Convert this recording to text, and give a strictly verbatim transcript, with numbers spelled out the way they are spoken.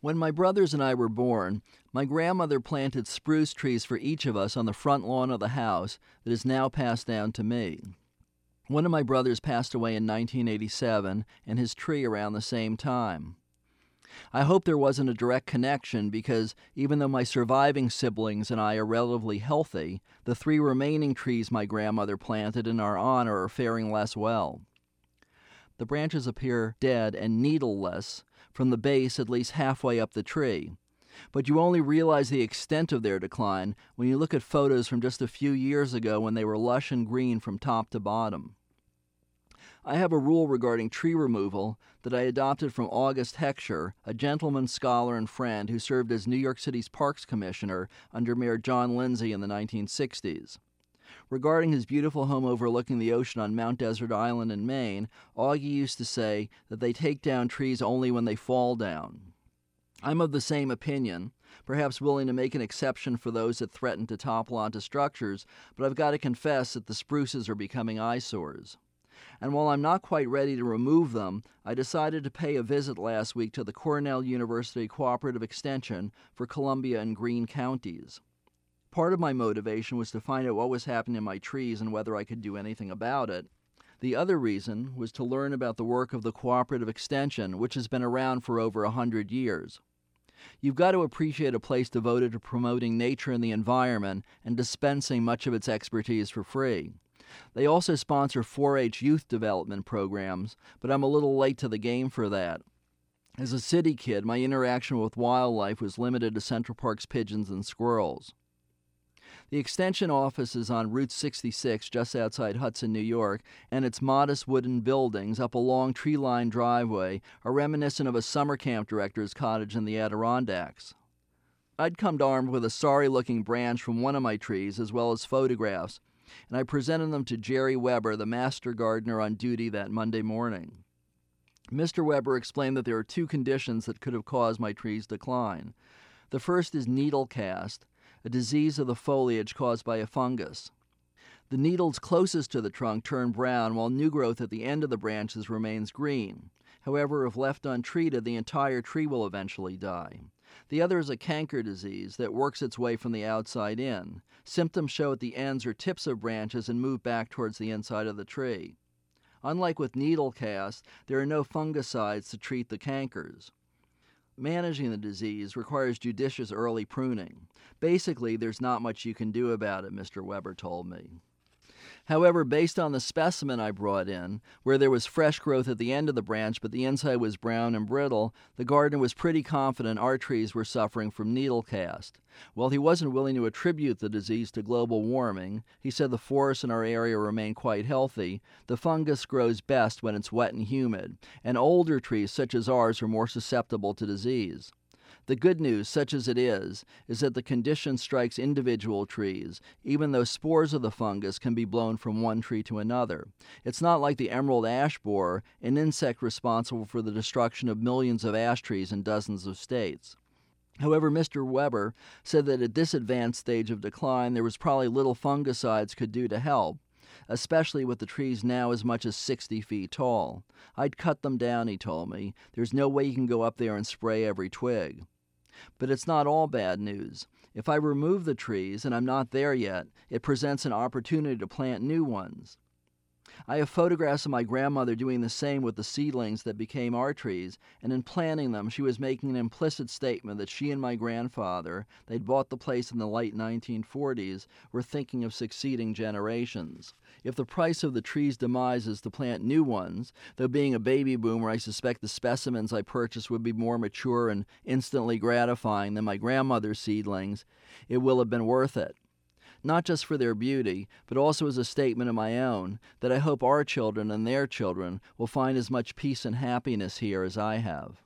When my brothers and I were born, my grandmother planted spruce trees for each of us on the front lawn of the house that is now passed down to me. One of my brothers passed away in nineteen eighty-seven, and his tree around the same time. I hope there wasn't a direct connection because even though my surviving siblings and I are relatively healthy, the three remaining trees my grandmother planted in our honor are faring less well. The branches appear dead and needleless from the base at least halfway up the tree, but you only realize the extent of their decline when you look at photos from just a few years ago when they were lush and green from top to bottom. I have a rule regarding tree removal that I adopted from August Heckscher, a gentleman, scholar, and friend who served as New York City's Parks Commissioner under Mayor John Lindsay in the nineteen sixties. Regarding his beautiful home overlooking the ocean on Mount Desert Island in Maine, Augie used to say that they take down trees only when they fall down. I'm of the same opinion, perhaps willing to make an exception for those that threaten to topple onto structures, but I've got to confess that the spruces are becoming eyesores. And while I'm not quite ready to remove them, I decided to pay a visit last week to the Cornell University Cooperative Extension for Columbia and Greene counties. Part of my motivation was to find out what was happening to my trees and whether I could do anything about it. The other reason was to learn about the work of the Cooperative Extension, which has been around for over a hundred years. You've got to appreciate a place devoted to promoting nature and the environment and dispensing much of its expertise for free. They also sponsor four H youth development programs, but I'm a little late to the game for that. As a city kid, my interaction with wildlife was limited to Central Park's pigeons and squirrels. The Extension office is on Route sixty-six just outside Hudson, New York, and its modest wooden buildings up a long tree-lined driveway are reminiscent of a summer camp director's cottage in the Adirondacks. I'd come armed with a sorry-looking branch from one of my trees as well as photographs, and I presented them to Jerry Weber, the master gardener on duty that Monday morning. Mister Weber explained that there are two conditions that could have caused my tree's decline. The first is needle cast, a disease of the foliage caused by a fungus. The needles closest to the trunk turn brown, while new growth at the end of the branches remains green. However, if left untreated, the entire tree will eventually die. The other is a canker disease that works its way from the outside in. Symptoms show at the ends or tips of branches and move back towards the inside of the tree. Unlike with needle cast, there are no fungicides to treat the cankers. Managing the disease requires judicious early pruning. Basically, there's not much you can do about it, Mister Weber told me. However, based on the specimen I brought in, where there was fresh growth at the end of the branch but the inside was brown and brittle, the gardener was pretty confident our trees were suffering from needle cast. While he wasn't willing to attribute the disease to global warming, he said the forests in our area remain quite healthy. The fungus grows best when it's wet and humid, and older trees such as ours are more susceptible to disease. The good news, such as it is, is that the condition strikes individual trees, even though spores of the fungus can be blown from one tree to another. It's not like the emerald ash borer, an insect responsible for the destruction of millions of ash trees in dozens of states. However, Mister Weber said that at this advanced stage of decline, there was probably little fungicides could do to help, especially with the trees now as much as sixty feet tall. I'd cut them down, he told me. There's no way you can go up there and spray every twig. But it's not all bad news. If I remove the trees, and I'm not there yet, it presents an opportunity to plant new ones. I have photographs of my grandmother doing the same with the seedlings that became our trees, and in planting them, she was making an implicit statement that she and my grandfather, they'd bought the place in the late nineteen forties, were thinking of succeeding generations. If the price of the tree's demise is to plant new ones, though being a baby boomer, I suspect the specimens I purchased would be more mature and instantly gratifying than my grandmother's seedlings, it will have been worth it. Not just for their beauty, but also as a statement of my own, that I hope our children and their children will find as much peace and happiness here as I have.